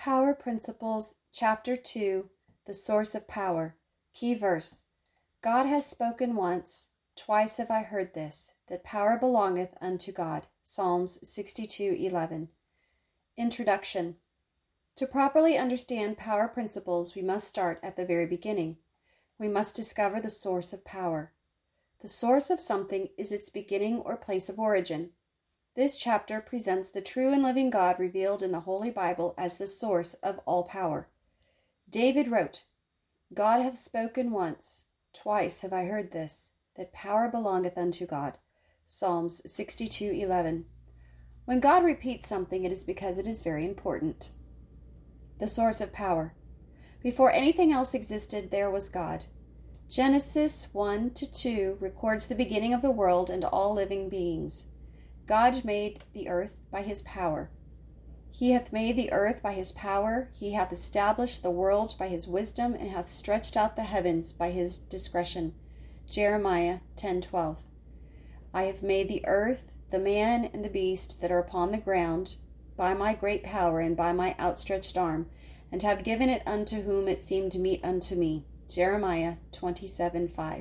Power Principles, Chapter 2, The Source of Power. Key verse. God hath spoken once, twice have I heard this, that power belongeth unto God. Psalms 62:11. Introduction. To properly understand power principles, we must start at the very beginning. We must discover the source of power. The source of something is its beginning or place of origin. This chapter presents the true and living God revealed in the Holy Bible as the source of all power. David wrote, God hath spoken once, twice have I heard this, that power belongeth unto God. Psalms 62:11. When God repeats something, it is because it is very important. The source of power. Before anything else existed, there was God. Genesis 1-2 records the beginning of the world and all living beings. God made the earth by his power. He hath made the earth by his power. He hath established the world by his wisdom, and hath stretched out the heavens by his discretion. Jeremiah 10:12. I have made the earth, the man, and the beast that are upon the ground, by my great power and by my outstretched arm, and have given it unto whom it seemed meet unto me. Jeremiah 27:5.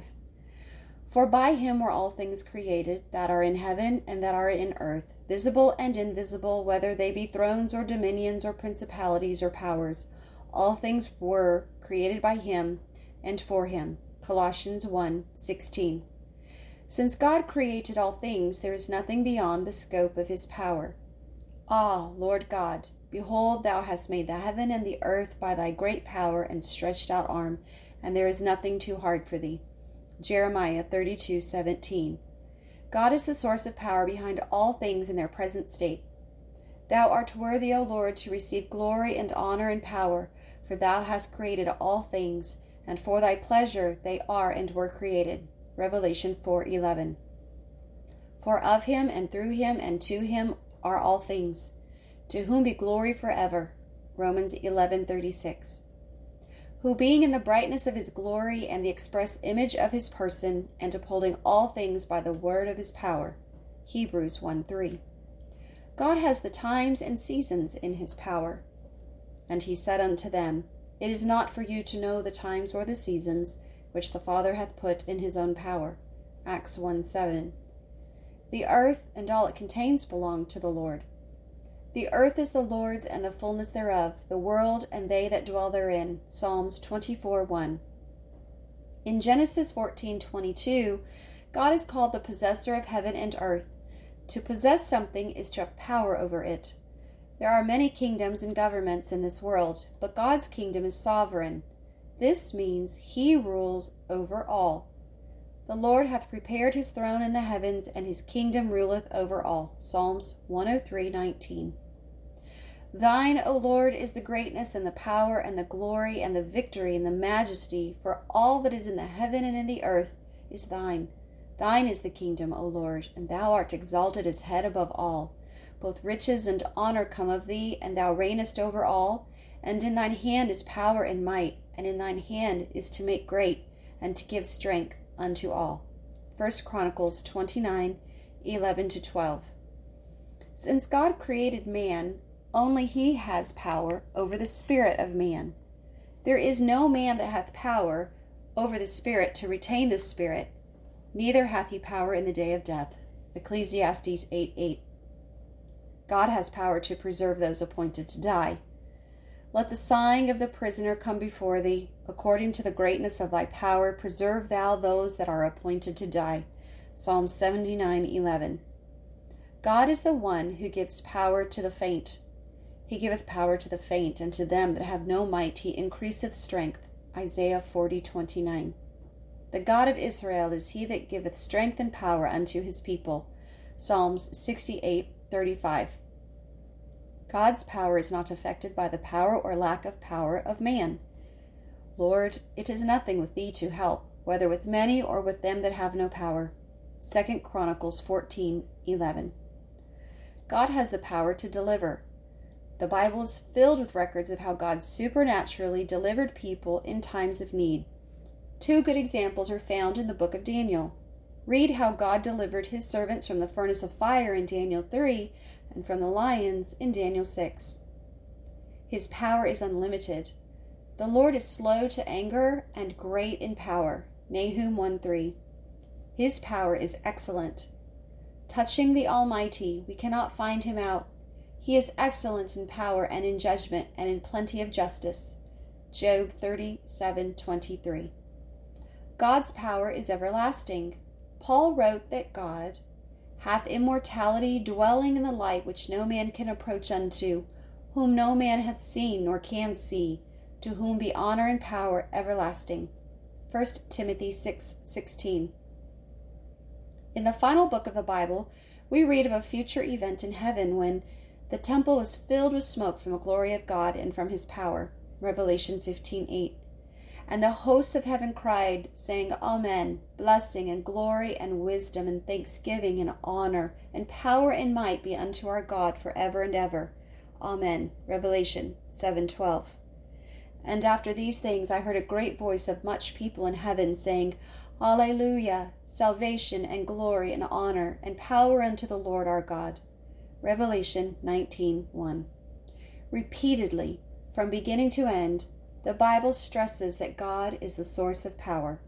For by him were all things created, that are in heaven and that are in earth, visible and invisible, whether they be thrones or dominions or principalities or powers. All things were created by him and for him. Colossians 1:16. Since God created all things, there is nothing beyond the scope of his power. Ah, Lord God, behold, thou hast made the heaven and the earth by thy great power and stretched out arm, and there is nothing too hard for thee. Jeremiah 32:17. God is the source of power behind all things in their present state. Thou art worthy, O Lord, to receive glory and honor and power, for thou hast created all things, and for thy pleasure they are and were created. Revelation 4:11. For of him and through him and to him are all things, to whom be glory forever. Romans 11:36. Who being in the brightness of his glory and the express image of his person, and upholding all things by the word of his power. Hebrews 1:3. God has the times and seasons in his power. And he said unto them, It is not for you to know the times or the seasons, which the Father hath put in his own power. Acts 1:7. The earth and all it contains belong to the Lord. The earth is the Lord's and the fullness thereof, the world and they that dwell therein. Psalms 24:1. In Genesis 14:22, God is called the possessor of heaven and earth. To possess something is to have power over it. There are many kingdoms and governments in this world, but God's kingdom is sovereign. This means he rules over all. The Lord hath prepared his throne in the heavens, and his kingdom ruleth over all. Psalms 103:19. Thine, O Lord, is the greatness and the power and the glory and the victory and the majesty, for all that is in the heaven and in the earth is thine. Thine is the kingdom, O Lord, and thou art exalted as head above all. Both riches and honor come of thee, and thou reignest over all. And in thine hand is power and might, and in thine hand is to make great, and to give strength unto all. 1 Chronicles 29:11-12. Since God created man, only he has power over the spirit of man. There is no man that hath power over the spirit to retain the spirit, neither hath he power in the day of death. Ecclesiastes 8:8. God has power to preserve those appointed to die. Let the sighing of the prisoner come before thee. According to the greatness of thy power, preserve thou those that are appointed to die. Psalm 79:11. God is the one who gives power to the faint. He giveth power to the faint, and to them that have no might he increaseth strength. Isaiah 40:29. The God of Israel is he that giveth strength and power unto his people. Psalms 68:35. God's power is not affected by the power or lack of power of man. Lord, it is nothing with thee to help, whether with many or with them that have no power. 2 Chronicles 14:11. God has the power to deliver. The Bible is filled with records of how God supernaturally delivered people in times of need. Two good examples are found in the book of Daniel. Read how God delivered his servants from the furnace of fire in Daniel 3 and from the lions in Daniel 6. His power is unlimited. The Lord is slow to anger and great in power. Nahum 1:3. His power is excellent. Touching the Almighty, we cannot find him out. He is excellent in power and in judgment and in plenty of justice. Job 37:23. God's power is everlasting. Paul wrote that God hath immortality, dwelling in the light which no man can approach unto, whom no man hath seen nor can see, to whom be honor and power everlasting. 1 Timothy 6:16. In the final book of the Bible, we read of a future event in heaven when the temple was filled with smoke from the glory of God and from his power. Revelation 15:8. And the hosts of heaven cried, saying, Amen, blessing and glory and wisdom and thanksgiving and honor and power and might be unto our God forever and ever. Amen. Revelation 7:12. And after these things I heard a great voice of much people in heaven, saying, Alleluia, salvation and glory and honor and power unto the Lord our God. Revelation 19:1. Repeatedly, from beginning to end, the Bible stresses that God is the source of power.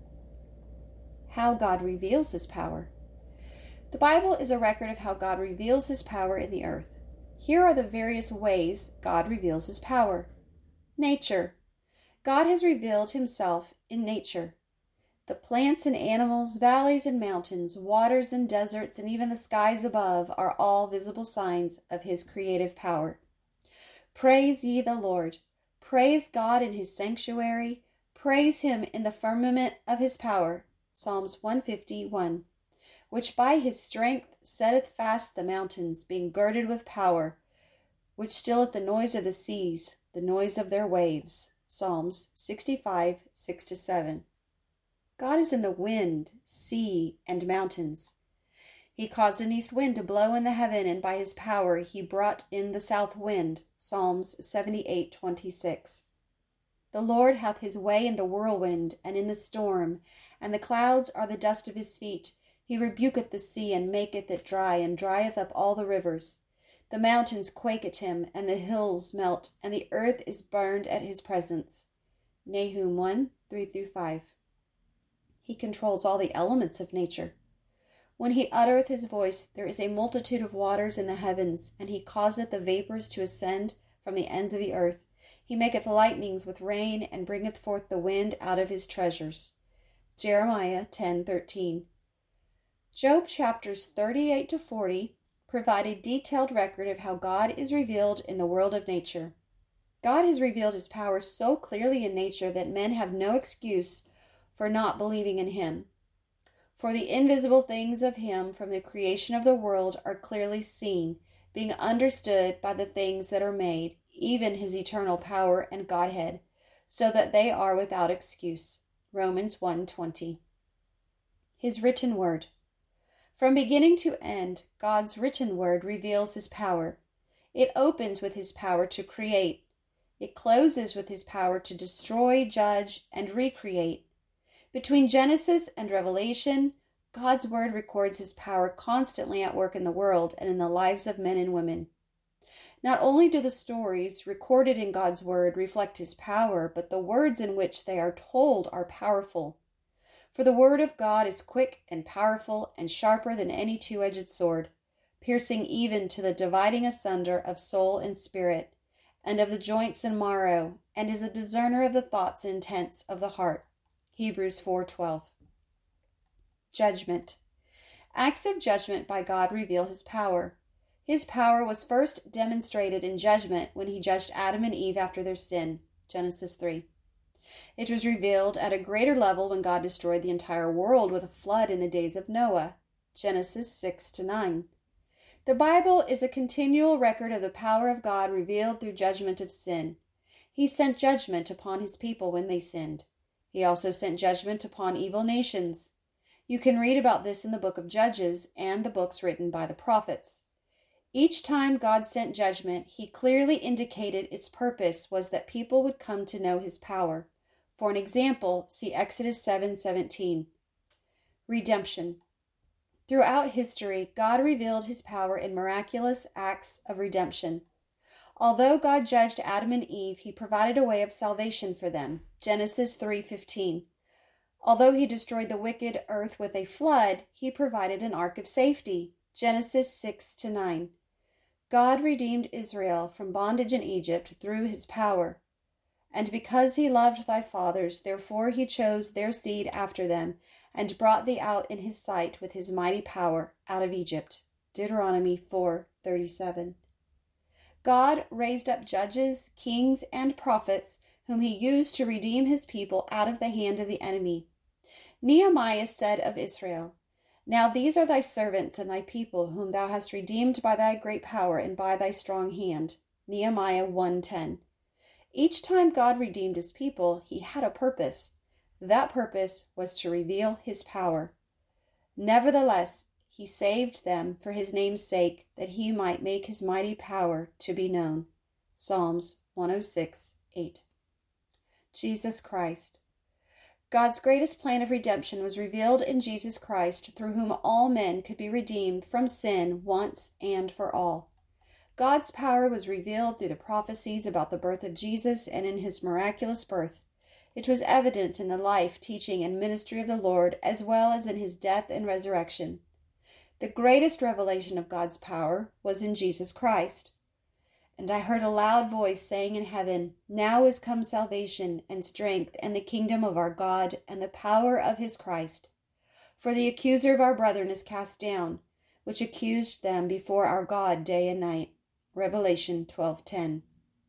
How God reveals his power. The Bible is a record of how God reveals his power in the earth. Here are the various ways God reveals his power. Nature. God has revealed himself in nature. The plants and animals, valleys and mountains, waters and deserts, and even the skies above are all visible signs of his creative power. Praise ye the Lord. Praise God in his sanctuary. Praise him in the firmament of his power. Psalms 150:1. Which by his strength setteth fast the mountains, being girded with power, which stilleth the noise of the seas, the noise of their waves. Psalms 65:6-7. God is in the wind, sea, and mountains. He caused an east wind to blow in the heaven, and by his power he brought in the south wind. Psalms 78:26. The Lord hath his way in the whirlwind and in the storm, and the clouds are the dust of his feet. He rebuketh the sea, and maketh it dry, and drieth up all the rivers. The mountains quake at him, and the hills melt, and the earth is burned at his presence. Nahum 1:3-5. He controls all the elements of nature. When he uttereth his voice, there is a multitude of waters in the heavens, and he causeth the vapors to ascend from the ends of the earth. He maketh lightnings with rain, and bringeth forth the wind out of his treasures. Jeremiah 10:13. Job chapters 38-40 provide a detailed record of how God is revealed in the world of nature. God has revealed his power so clearly in nature that men have no excuse for not believing in him. For the invisible things of him from the creation of the world are clearly seen, being understood by the things that are made, even his eternal power and Godhead, so that they are without excuse. Romans 1:20. His written word. From beginning to end, God's written word reveals his power. It opens with his power to create. It closes with his power to destroy, judge, and recreate. Between Genesis and Revelation, God's word records his power constantly at work in the world and in the lives of men and women. Not only do the stories recorded in God's word reflect his power, but the words in which they are told are powerful. For the word of God is quick and powerful and sharper than any two-edged sword, piercing even to the dividing asunder of soul and spirit, and of the joints and marrow, and is a discerner of the thoughts and intents of the heart. Hebrews 4:12. Judgment. Acts of judgment by God reveal his power. His power was first demonstrated in judgment when he judged Adam and Eve after their sin. Genesis 3. It was revealed at a greater level when God destroyed the entire world with a flood in the days of Noah. Genesis 6-9. The Bible is a continual record of the power of God revealed through judgment of sin. He sent judgment upon his people when they sinned. He also sent judgment upon evil nations. You can read about this in the book of Judges and the books written by the prophets. Each time God sent judgment, he clearly indicated its purpose was that people would come to know his power. For an example, see Exodus 7:17. Redemption. Throughout history, God revealed his power in miraculous acts of redemption. Although God judged Adam and Eve, he provided a way of salvation for them. Genesis 3:15. Although he destroyed the wicked earth with a flood, he provided an ark of safety. Genesis 6-9. God redeemed Israel from bondage in Egypt through his power. And because he loved thy fathers, therefore he chose their seed after them, and brought thee out in his sight with his mighty power out of Egypt. Deuteronomy 4:37. God raised up judges, kings, and prophets, whom he used to redeem his people out of the hand of the enemy. Nehemiah said of Israel, Now these are thy servants and thy people, whom thou hast redeemed by thy great power and by thy strong hand. Nehemiah 1:10. Each time God redeemed his people, he had a purpose. That purpose was to reveal his power. Nevertheless, he saved them for his name's sake, that he might make his mighty power to be known. Psalms 106:8. Jesus Christ. God's greatest plan of redemption was revealed in Jesus Christ, through whom all men could be redeemed from sin once and for all. God's power was revealed through the prophecies about the birth of Jesus and in his miraculous birth. It was evident in the life, teaching, and ministry of the Lord, as well as in his death and resurrection. The greatest revelation of God's power was in Jesus Christ. And I heard a loud voice saying in heaven, Now is come salvation and strength and the kingdom of our God and the power of his Christ. For the accuser of our brethren is cast down, which accused them before our God day and night. Revelation 12:10.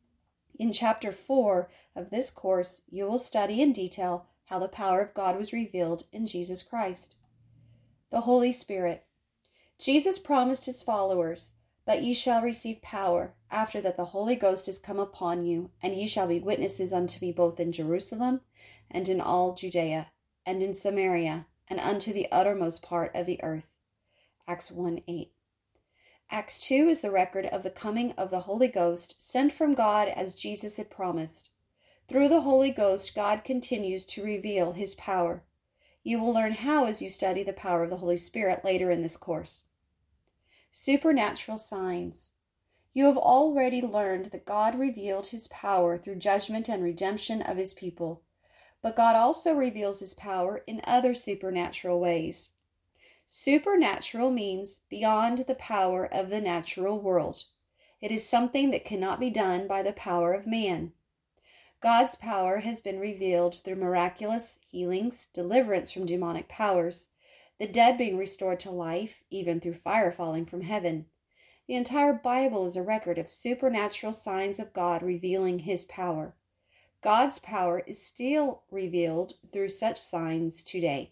In chapter 4 of this course, you will study in detail how the power of God was revealed in Jesus Christ. The Holy Spirit. Jesus promised his followers, But ye shall receive power, after that the Holy Ghost is come upon you, and ye shall be witnesses unto me both in Jerusalem, and in all Judea, and in Samaria, and unto the uttermost part of the earth. Acts 1:8. Acts 2 is the record of the coming of the Holy Ghost, sent from God as Jesus had promised. Through the Holy Ghost, God continues to reveal his power. You will learn how as you study the power of the Holy Spirit later in this course. Supernatural signs. You have already learned that God revealed his power through judgment and redemption of his people, but God also reveals his power in other supernatural ways. Supernatural means beyond the power of the natural world. It is something that cannot be done by the power of man. God's power has been revealed through miraculous healings, deliverance from demonic powers, the dead being restored to life, even through fire falling from heaven. The entire Bible is a record of supernatural signs of God revealing his power. God's power is still revealed through such signs today.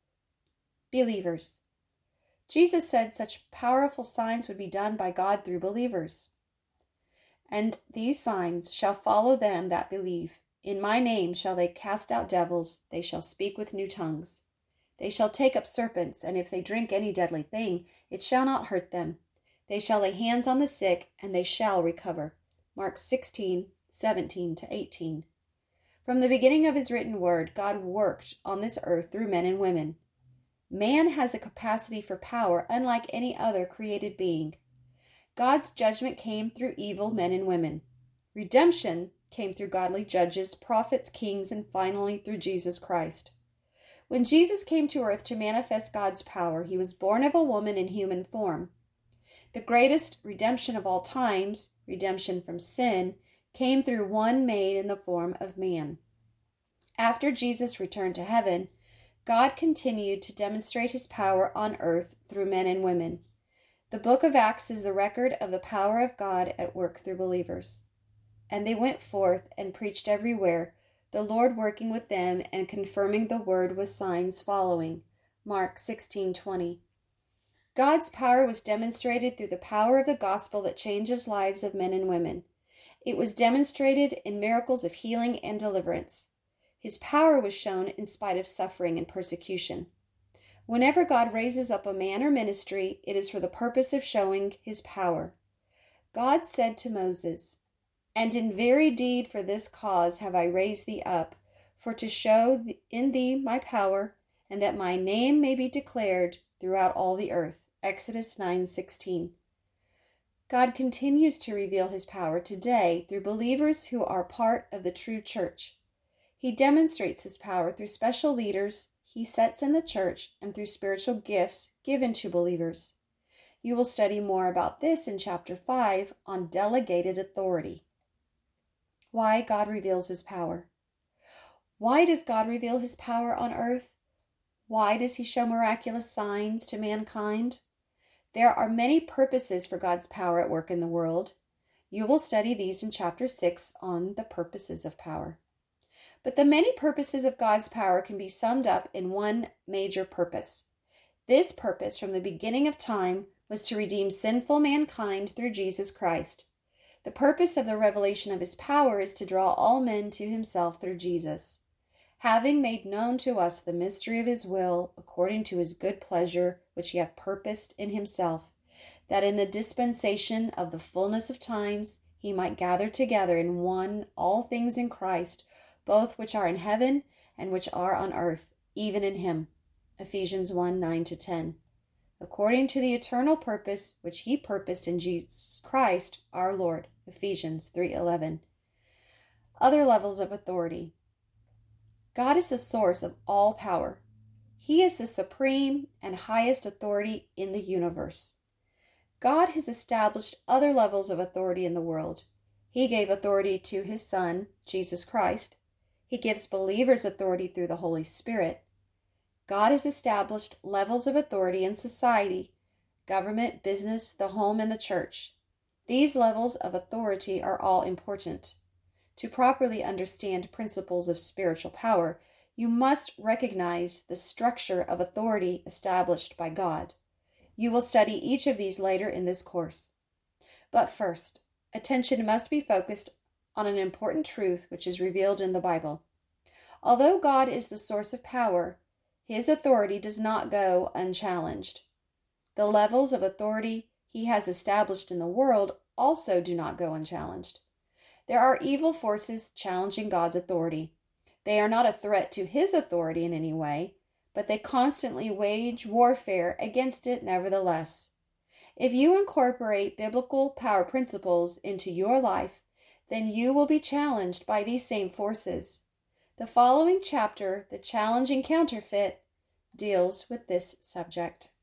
Believers. Jesus said such powerful signs would be done by God through believers. And these signs shall follow them that believe. In my name shall they cast out devils, they shall speak with new tongues. They shall take up serpents, and if they drink any deadly thing, it shall not hurt them. They shall lay hands on the sick, and they shall recover. Mark 16:17-18. From the beginning of his written word, God worked on this earth through men and women. Man has a capacity for power unlike any other created being. God's judgment came through evil men and women. Redemption came through godly judges, prophets, kings, and finally through Jesus Christ. When Jesus came to earth to manifest God's power, he was born of a woman in human form. The greatest redemption of all times, redemption from sin, came through one made in the form of man. After Jesus returned to heaven, God continued to demonstrate his power on earth through men and women. The book of Acts is the record of the power of God at work through believers. And they went forth and preached everywhere, the Lord working with them and confirming the word with signs following. Mark 16:20. God's power was demonstrated through the power of the gospel that changes lives of men and women. It was demonstrated in miracles of healing and deliverance. His power was shown in spite of suffering and persecution. Whenever God raises up a man or ministry, it is for the purpose of showing his power. God said to Moses, And in very deed for this cause have I raised thee up, for to show in thee my power, and that my name may be declared throughout all the earth. Exodus 9:16. God continues to reveal his power today through believers who are part of the true church. He demonstrates his power through special leaders he sets in the church and through spiritual gifts given to believers. You will study more about this in chapter 5 on delegated authority. Why God reveals his power. Why does God reveal his power on earth? Why does he show miraculous signs to mankind? There are many purposes for God's power at work in the world. You will study these in chapter 6 on the purposes of power. But the many purposes of God's power can be summed up in one major purpose. This purpose from the beginning of time was to redeem sinful mankind through Jesus Christ. The purpose of the revelation of his power is to draw all men to himself through Jesus. Having made known to us the mystery of his will, according to his good pleasure, which he hath purposed in himself, that in the dispensation of the fullness of times he might gather together in one all things in Christ, both which are in heaven and which are on earth, even in him. Ephesians 1:9-10. According to the eternal purpose which he purposed in Jesus Christ our Lord. Ephesians 3:11. Other levels of authority. God is the source of all power. He is the supreme and highest authority in the universe. God has established other levels of authority in the world. He gave authority to his Son, Jesus Christ. He gives believers authority through the Holy Spirit. God has established levels of authority in society, government, business, the home, and the church. These levels of authority are all important. To properly understand principles of spiritual power, you must recognize the structure of authority established by God. You will study each of these later in this course. But first, attention must be focused on an important truth which is revealed in the Bible. Although God is the source of power, his authority does not go unchallenged. The levels of authority he has established in the world also do not go unchallenged. There are evil forces challenging God's authority. They are not a threat to his authority in any way, but they constantly wage warfare against it nevertheless. If you incorporate biblical power principles into your life, then you will be challenged by these same forces. The following chapter, The Challenging Counterfeit, deals with this subject.